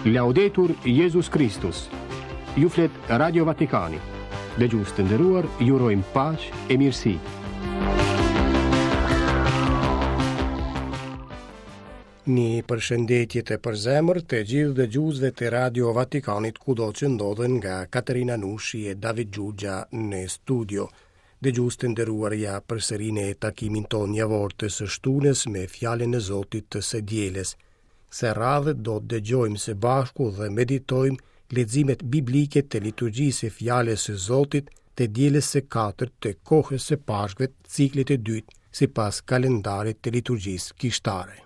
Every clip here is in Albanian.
Laudetur Jesus Christus. Ju flet Radio Vatikani. Dëgjues të nderuar, ju urojmë paqë e mirësi. Një përshëndetje të përzemër të gjithë dëgjuesve të Radio Vatikanit kudo që ndodhen, nga Katerina Nushi e David Gjugja në studio. Dëgjues të nderuar, ja përsërin e takimin ton javor të së shtunës me fjalën e Zotit të së dielës. Se radhët do të dëgjojmë së bashku dhe meditojmë leximet biblike të liturgjisë së fjalës së Zotit të dielës së 4 të kohës së Pashkve, ciklit të dytë sipas kalendarit të liturgjisë kishtare.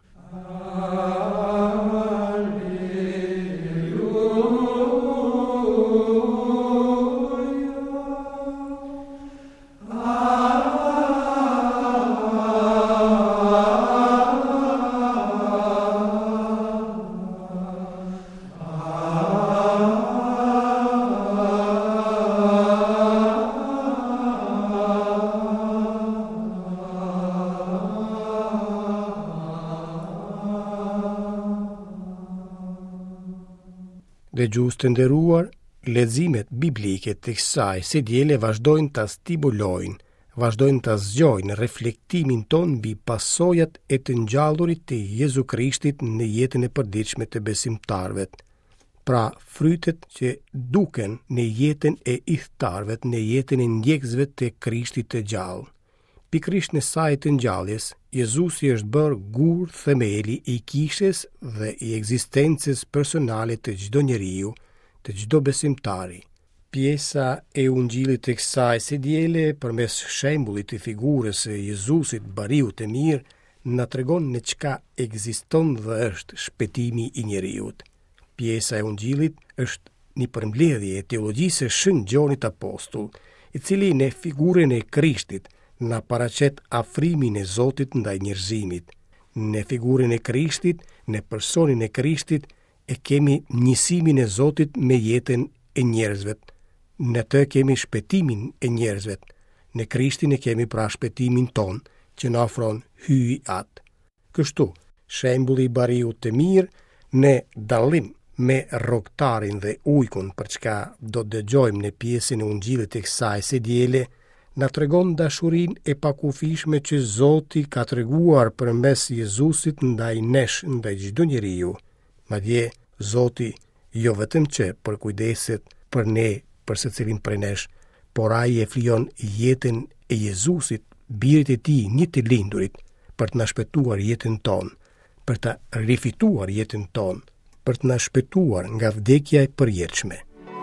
Dëgjues të nderuar, leximet biblike të kësaj së diele vazhdojnë ta stimulojnë, vazhdojnë ta zgjojnë reflektimin ton mbi pasojat e të ngjallurit të Jezu Krishtit në jetën e përditshme të besimtarëve. Pra, frytet që duken në jetën e udhëtarëve, në jetën e ndjekësve të Krishtit të gjallë. Pikërisht në saj të ngjalljes, Jezusi është bërë gur themeli i kishës dhe i ekzistencës personale të çdo njeriu, të çdo besimtari. Pjesa e ungjillit të kësaj së diele, përmes shembullit të figurës së Jezusit bariu të mirë, na tregon në çka ekziston dhe është shpëtimi i njeriut. Pjesa e ungjillit është një përmbledhje e teologjisë së Shën Gjonit Apostull, i cili në figurën e Krishtit na paraqet afrimin e Zotit ndaj njerëzimit. Në figurën e Krishtit, në personin e Krishtit, e kemi njësimin e Zotit me jetën e njerëzve. Në të kemi shpëtimin e njerëzve. Në Krishtin e kemi pra shpëtimin ton, që na ofron hyj atë. Kështu, shembulli i bariut të mirë, në dallim me rrogtarin dhe ujkun, për çka do të dëgjojmë në pjesën e ungjillit të kësaj së diele, na tregon dashurinë e pakufishme që Zoti ka treguar përmes Jezusit ndaj nesh, ndaj çdo njeriu. Madje Zoti jo vetëm që përkujdeset për ne, për secilin prej nesh, por ai e flijon jetën e Jezusit, birit e tij, një të lindurit, për të na shpëtuar jetën tonë, për të rifituar jetën tonë, për të na shpëtuar nga vdekja e përjetshme.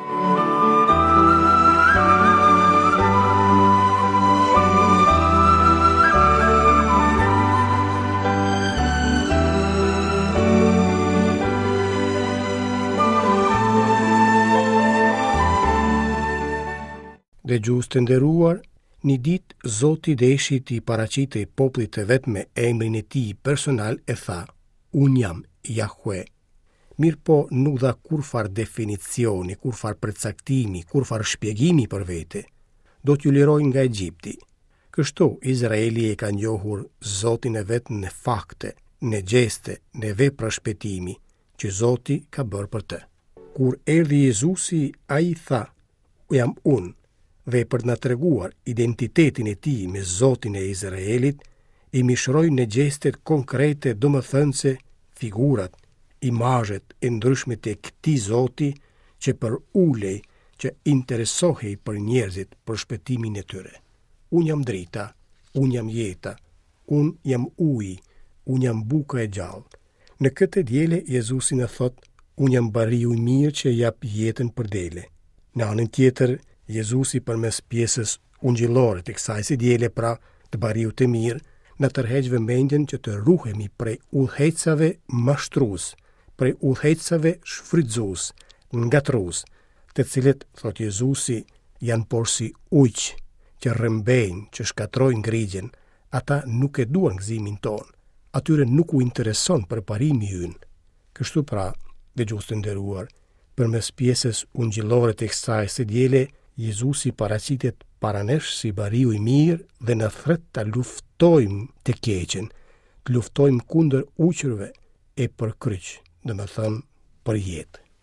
Dëgjues të nderuar, një ditë Zoti deshi t'i paraqitej popullit të vet me emrin e tij personal e tha: "Unë jam Jahwe." Mirë po nuk dha kurfar definicioni, kurfar përcaktimi, kurfar shpjegimi për vete. Do t'ju liroj nga Egjipti. Kështu Izraeli e ka njohur Zotin e vet në fakte, në gjeste, në vepra shpëtimi që Zoti ka bërë për të. Kur erdhi Jezusi, ai tha: "Jam unë." Dhe për të na treguar identitetin e tij me Zotin e Izraelit, i mishroi në gjestet konkrete, domethënëse figurat, imazhet e ndryshme të këtij Zoti që për ulej, që interesohej për njerëzit, për shpëtimin e tyre. Unë jam drita, unë jam jeta, unë jam uji, unë jam buka e gjallë. Në këtë diele Jezusi na thot: "Unë jam bariu i mirë që jap jetën për dele." Në anën tjetër, Jezusi përmes pjesës ungjillore të kësaj së diele, pra të bariut të mirë, na tërheq vëmendjen që të ruhemi prej udhëhecave mashtrues, prej udhëhecave shfrytzues, ngatrues, të cilët, thot Jezusi, janë por si ujq që rrëmbejnë, që shkatrojnë ngridjen. Ata nuk e duan gëzimin ton, atyre nuk u intereson përparimi ynë. Kështu pra, dëgjues të nderuar, përmes pjesës ungjillore të kësaj së diele, Jezusi paraqitet para nesh si bariu i mirë dhe na thret ta luftojmë të keqen, të luftojmë kundër uqërve e për kryq, domethënë për jetë.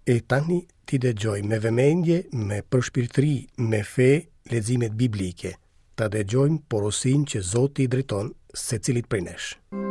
E tani ti dëgjoj me vëmendje, me përshpirtëri, me fe leximet biblike. Ta dëgjojmë porosinë që Zoti i drejton secilit prej nesh.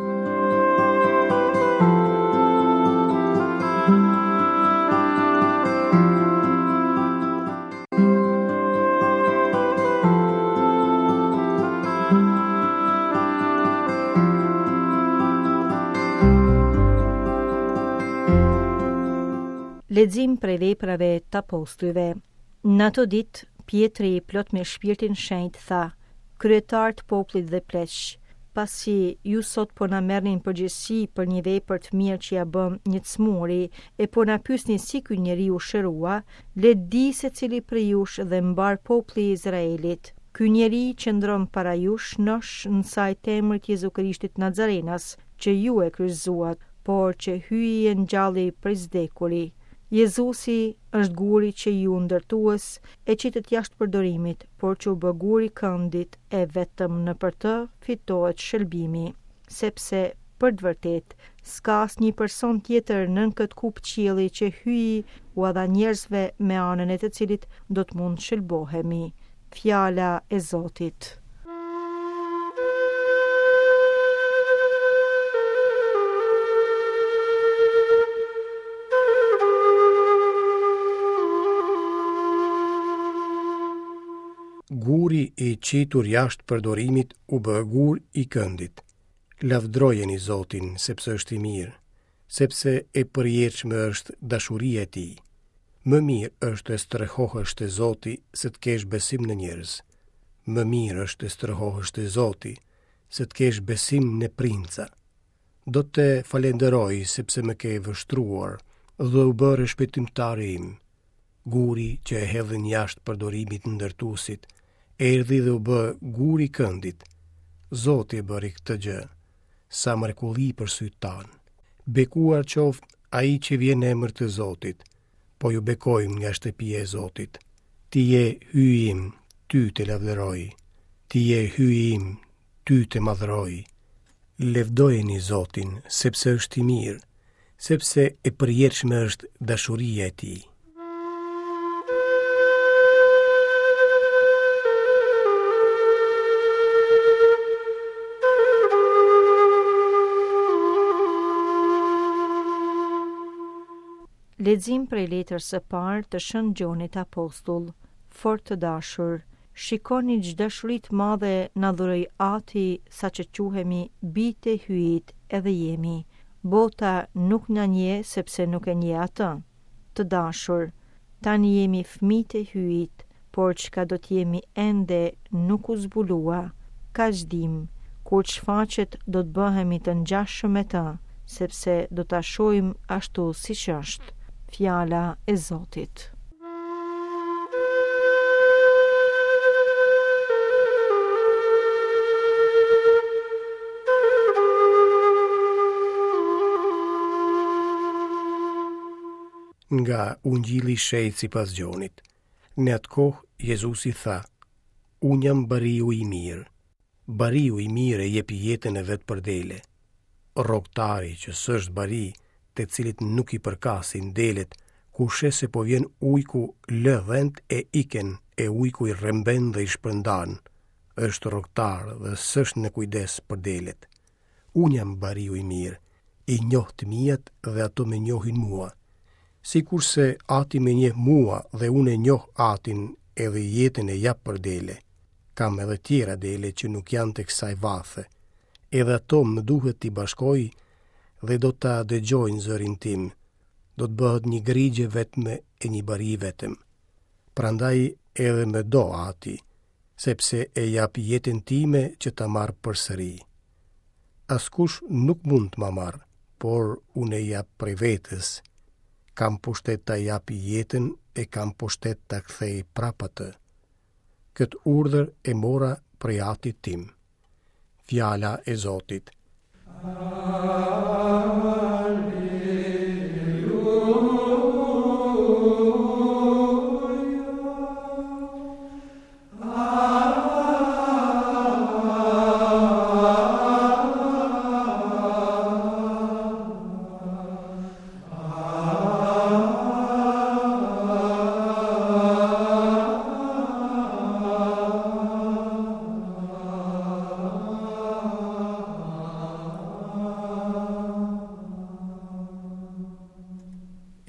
Lexim prej Veprave të Apostujve. Në ato ditë, Pietri, plot me shpirtin shenjtë, tha: kryetar të popullit dhe pleq, pasi ju sot po na merrnin përgjegjësi për një vepër të mirë që ja bëm një çmuri, e po na pyesni si ky njeriu shërua, le di se cili prej jush dhe mbar populli i Izraelit. Ky njeri qëndron para jush nosh në saj temrit Jezu Krishtit Nazarenas, që ju e kryqëzuat, por që hyi e ngjalli prej vdekuri. Jezusi është guri që ju ndërtues e qitet jashtë përdorimit, por që u bë guri këndit e vetëm në për të fitohet shëlbimi, sepse për të vërtet s'ka asnjë person tjetër nën këtë kup qielli që hyi u dha njerëzve me anën e të cilit do të mund shëlbohemi. Fjala e Zotit. Guri i qitur jashtë përdorimit u bë gur i këndit. Lavdrojeni Zotin, sepse është i mirë, sepse e përjetshme është dashuria e tij. Më mirë është të strehohesh te Zoti se të kesh besim në njerëz. Më mirë është të strehohesh te Zoti se të kesh besim në princa. Do të falenderoj sepse më ke vështruar dhe u bëre shpëtimtari im. Guri që e hedhin jashtë përdorimit ndërtuesit erdhi dhe u bë guri këndit. Zoti e bëri këtë gjë, sa mrekulli për sytë tanë. Bekuar qoftë ai që vjen në emër të Zotit, po ju bekojmë nga shtëpia e Zotit. Ti je hyj im, ty të lavdëroj. Ti je hyj im, ty të madhroj. Levdojeni Zotin, sepse është i mirë, sepse e përjetshme është dashuria e tij. Lexim prej letrës së parë të Shën Gjonit Apostull. Fort të dashur, shikoni ç'do dashuri të madhe na dhuroi Ati, saqë quhemi bijtë e hyjit edhe jemi. Bota nuk na njeh sepse nuk e njeh atë. Të dashur, tani jemi fëmijë e hyjit, por çka do të jemi ende nuk u zbulua. Kaq dim, kur shfaqet do të bëhemi të ngjashëm me të, sepse do ta shohim ashtu siç është. Fjala e Zotit. Nga Ungjilli i Shejtë sipas Gjonit. Në atë kohë Jezusi tha: Unë jam bariu i mirë. Bariu i mirë e jep jetën e vet për dele. Rrogtari që s'është bari, të cilit nuk i përkasin delet, ku shes se po vjen ujku lë dhent e iken, e ujku i rremben dhe i shpërndan, është rrogtar dhe s'është në kujdes për delet. Unë jam bariu i mirë, i njoh të mijat dhe ato me njohin mua. Sikurse Ati me njeh mua dhe unë e njoh Atin edhe jetën e jap për dele. Kam edhe tjera dele që nuk janë të kësaj vathe, edhe ato më duhet t'i bashkoj dhe do ta dëgjojnë zërin tim, do të bëhet një grigje vetme e një bari vetëm. Prandaj edhe më do Ati, sepse e jap jetën time që ta marr përsëri. Askush nuk mund të ma marr, por unë e jap prej vetes. Kam pushtet ta jap jetën e kam pushtet ta kthej prap atë. Këtë urdhër e mora prej Atit tim. Fjala e Zotit.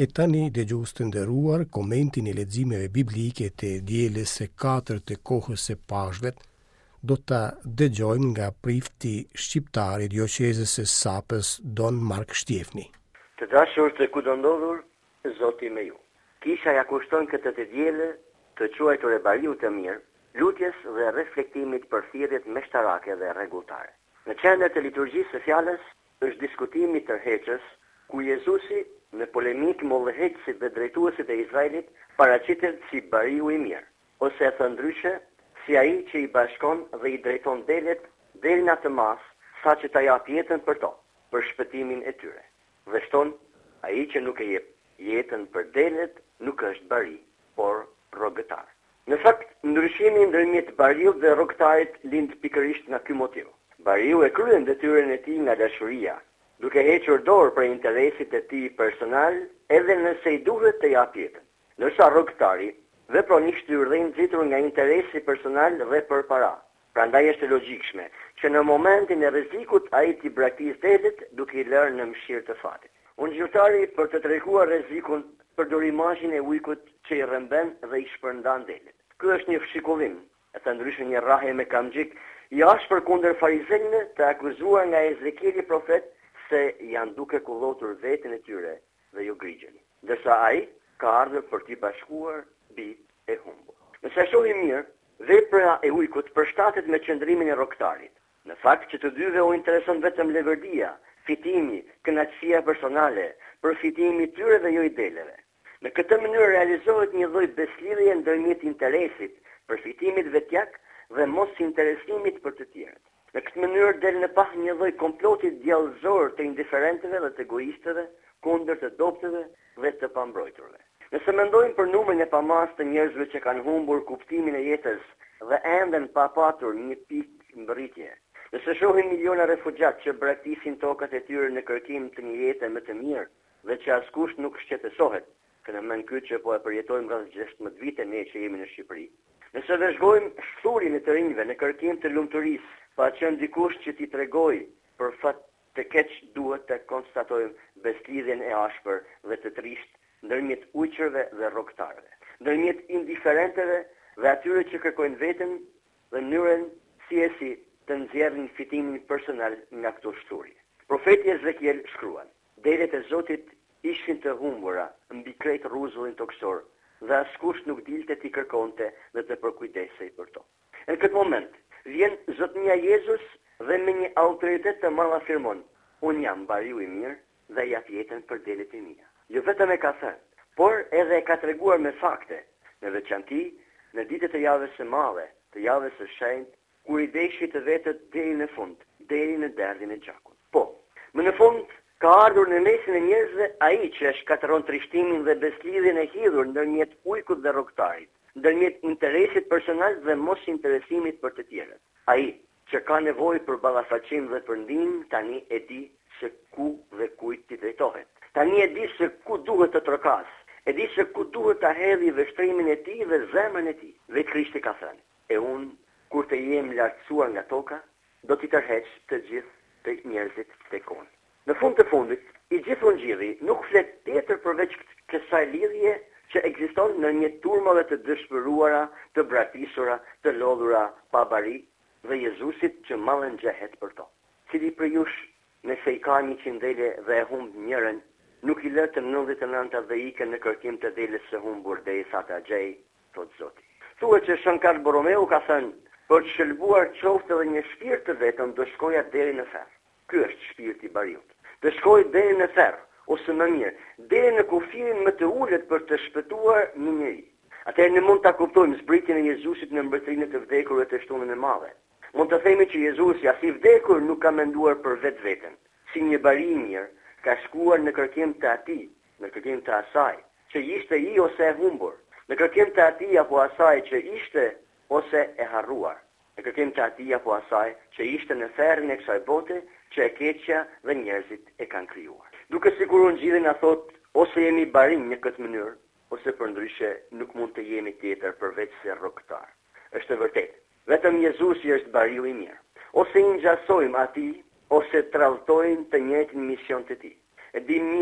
E tani dëgjues të nderuar, komentin e leximeve biblike të dielës së 4 të kohës së Pashkvet, do ta dëgjojmë nga prifti shqiptar i diocezës së Sapës, Don Mark Shtiefni. Të dashur të kudo ndodhur, Zoti me ju. Kisha ja kushton këtë të dielë të quajtur e bariu të mirë, lutjes dhe reflektimit për thirrjet meshtarake dhe rregulltare. Në qendër të liturgjisë së fjalës është diskutimi i tërheqës, ku Jezusi në polemik mollëheqësit dhe drejtuesit e Izraelit paraqitet si bariu i mirë, ose e thënë ndryshe, si ai që i bashkon dhe i drejton delet deri në atë mas, sa që ta jap jetën për to, për shpëtimin e tyre. Dhe shton, ai që nuk e jep jetën për delet nuk është bari, por rrogëtar. Në fakt, ndryshimi ndërmjet bariut dhe rrogëtarit lind pikërisht nga ky motiv. Bariu e kryen detyrën e tij nga dashuria, duke hequr dorë për interesit e tij personal, edhe nëse i duhet të jap jetën. Ndërsa rrogëtari vepron një shtyrë nxitur nga interesi personal dhe për para. Prandaj është e logjikshme që në momentin e rrezikut ai t'i braktisë delet duke i lërë në mëshirë të fatit. Unë gjyqtari për të treguar rrezikun përdor imazhin e ujkut që i rrëmben dhe i shpërndan delet. Ky është një fshikullim, e të ndryshë një rrahje me kamxhik, i ashpër kundër farizejve të akuzuar nga Ezekieli profet se janë duke kullotur veten e tyre dhe ju grigjeni. Ndërsa ai ka ardhur për t'i bashkuar bijt e humbur. Nëse shohim mirë, vepra e ujkut përshtatet me qëndrimin e rrogëtarit. Në fakt që të dyve u intereson vetëm levërdia, fitimi, kënaqësia personale, përfitimi i tyre dhe jo i deleve. Në këtë mënyrë realizohet një lloj beslidhje ndërmjet interesit, përfitimit vetjak dhe mos interesimit për të tjerët. Në këtë mënyrë del në pas një lloj komploti djallëzor të indiferentëve dhe të egoistëve kundër të dobtëve dhe të pambrojturve. Nëse mendojmë për numrin e pamas të njerëzve që kanë humbur kuptimin e jetës dhe ende pa patur një pikë mbërritje, nëse shohim miliona refugjat që braktisin tokat e tyre në kërkim të një jete më të mirë dhe që askush nuk shqetësohet, fenomen ky që po e përjetojmë rreth 16 vite ne që jemi në Shqipëri. Nëse vëzhgojmë shturin e të rinjve në kërkim të lumturisë, pa qenë dikush që t'i tregoj për fat të keq, duhet të konstatojmë beslidhjen e ashpër dhe të trisht ndërmjet ujqërve dhe rrogëtarëve, ndërmjet indiferentëve dhe atyre që kërkojnë veten dhe mënyrën si të nxjerrin fitimin personal nga këto shturje. Profeti Ezekiel shkruan: "Delet e Zotit ishin të humbura mbi krejt rruzullin toksor, dhe askush nuk dilte t'i kërkonte dhe të përkujdesej për to." Në këtë moment vjen Zotnia Jezus dhe me një autoritet të madh afirmon: "Unë jam bariu i mirë dhe jap jetën për delet e mia." Jo vetëm e ka thënë, por edhe e ka treguar me fakte, në veçanti në ditët e javës së madhe, të javës së shenjtë, kur i deshi të vetët deri në fund, deri në derdhin e gjakut. Po, më në fund ka ardhur në mesin e njerëzve ai që shkatëron trishtimin dhe beslidhjen e hidhur ndërmjet ujkut dhe rrogëtarit, ndërmjet interesit personal dhe mos interesimit për të tjerët. Ai që ka nevojë për ballafaqim dhe për ndihmë, tani e di se ku dhe kujt t'i drejtohet. Tani e di se ku duhet të trokas, e di se ku duhet ta hedhë veshtrimin e tij dhe zemrën e tij. Dhe Krishti ka thënë: "E unë, kur të jem lartësuar nga toka, do t'i tërheq të gjithë të njerëzit tek unë." Në fund të fundit, i gjithë ungjilli nuk flet tjetër përveç kësaj lidhje që ekziston ndërmjet turmave të dëshpëruara, të braktisura, të lodhura pa bari dhe Jezusit që mallën gjehet për to. Cili për jush, nëse i ka 100 dele dhe e humb njërin, nuk i lë të 99 dhe ikë në kërkim të deles së humbur derisa ta gjej, thot Zoti. Thuhet që Shënkar Borromeu ka thënë: "Për të shëlbuar qoftë edhe një shpirt të vetëm, do shkoja deri në ferr." Ky është shpirti i bariut. Të shkoj deri në ferr, ose më mirë, deri në kufirin më të ulët për të shpëtuar një njeri. Atëherë ne mund ta kuptojmë zbritjen e Jezusit në mbretërinë të vdekurve të shtunën e madhe. Mund të themi që Jezusi, as i vdekur, nuk ka menduar për vetveten. Si një bari i mirë, ka shkuar në kërkim të atij, në kërkim të asaj që ishte i ose e humbur, në kërkim të atij apo asaj që ishte ose e harruar, në kërkim të atij apo asaj që ishte në ferrin e kësaj bote që e keqja dhe njerëzit e kanë krijuar. Duke sikur ungjilli na thot, ose jemi barinj në këtë mënyrë, ose përndryshe nuk mund të jemi tjetër përveç se rrogëtar. Është e vërtetë, vetëm Jezusi është bariu i mirë. Ose i ngjasojmë atij, ose tralltojmë të njëjtin mision të tij. E di mirë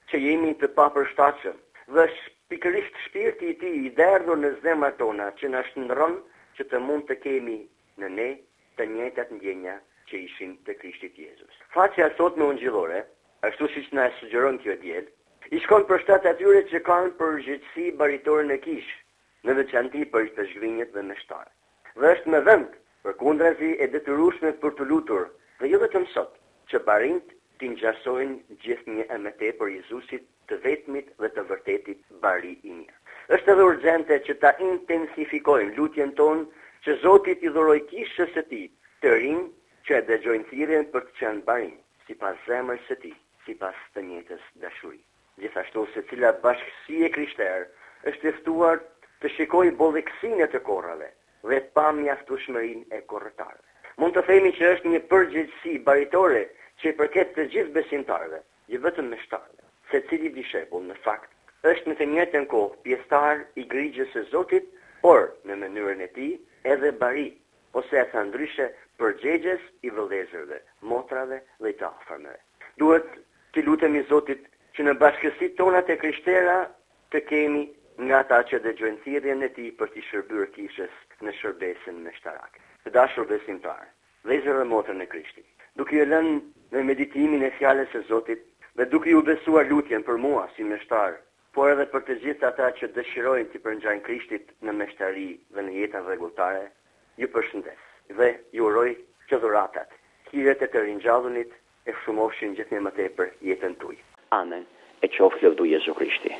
që jemi të papërshtatshëm dhe pikërisht shpirti i tij i derdhur në zemrat tona që na shndron që të mund të kemi në ne të njëjtat ndjenja që ishin te Krishti Jezus. Faqja sot në Ungjillore, ashtu siç na sugjeron kjo diel, i shkon për shtat atyre që kanë përgjegjësi baritore në kish, në veçanti për të zhgrinjët dhe meshtarët. Dhe është me vend, përkundrazi e detyrueshme për të lutur, dhe jo vetëm sot, që barinjt t'i ngjasojnë gjithnjë e më tepër Jezusit, të vetmit dhe të vërtetit bari i mirë. Është edhe urgjente që ta intensifikojmë lutjen tonë që Zoti t'i dhurojë kishës së tij të rinj që e dëgjojnë thirrjen për të qenë barinj, sipas zemrës së tij, sipas të njëjtës dashuri. Gjithashtu secila bashkësi e krishterë është e ftuar të shikojë bollëksinë të korrave dhe të pa mjaftueshmërinë e korrëtarëve. Mund të themi që është një përgjegjësi baritore që i përket të gjithë besimtarëve, jo vetëm meshtarëve. Secili dishepull në fakt është në të njëjtën kohë pjesëtar i grigjës së Zotit, por në mënyrën e tij edhe bari, ose e tha ndryshe përgjegjës i vëllezërve, motrave dhe të afërmëve. Duhet të lutemi Zotit që në bashkësitë tona të krishtera të kemi nga ata që dëgjojnë thirrjen e tij për të shërbyer kishës në shërbesën meshtarake. Të dashur besimtar, vëllezër dhe motra në Krishtin, duke ju lënë në meditimin e fjalës së Zotit dhe duke ju besuar lutjen për mua si meshtar, por edhe për të gjithë ata që dëshirojnë të përngjajnë Krishtit në meshtari dhe në jetën rregulltare, ju përshëndes dhe ju uroj që dhuratat, hiret e të ringjallunit e shumofshin gjithnjë më tepër jetën tuaj. Amen. E qoftë lëvdu Jezu Krishti.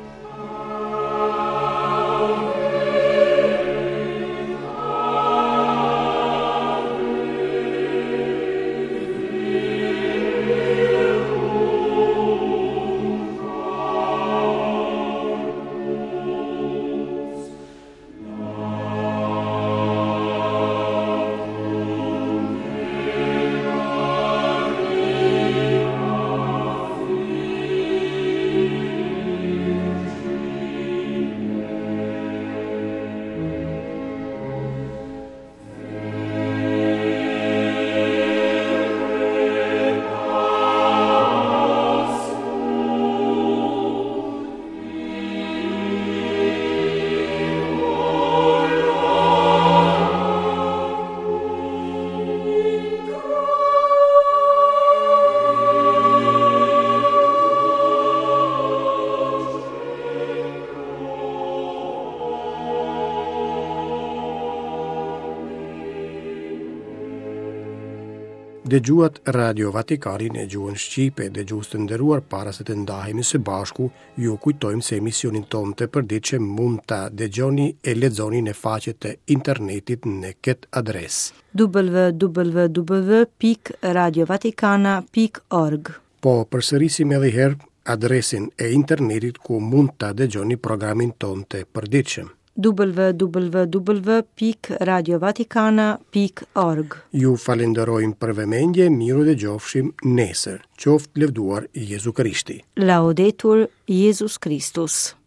Dëgjuat Radio Vatikanin e gjuhën Shqipe, dëgjues të nderuar, para se të ndahemi së bashku, ju kujtojmë se emisionin tonë të përditshëm mund ta dëgjoni e lexoni në faqet e internetit në këtë adresë: www.radiovaticana.org. Po përsërisim edhe herë adresin e internetit ku mund ta dëgjoni programin tonë të përditshëm: www.radiovaticana.org. Ju falenderojmë për vëmendje, miru dhe gjofshim nesër. Qoftë lëvduar Jezu Krishti. Laudetur Jesus Christus.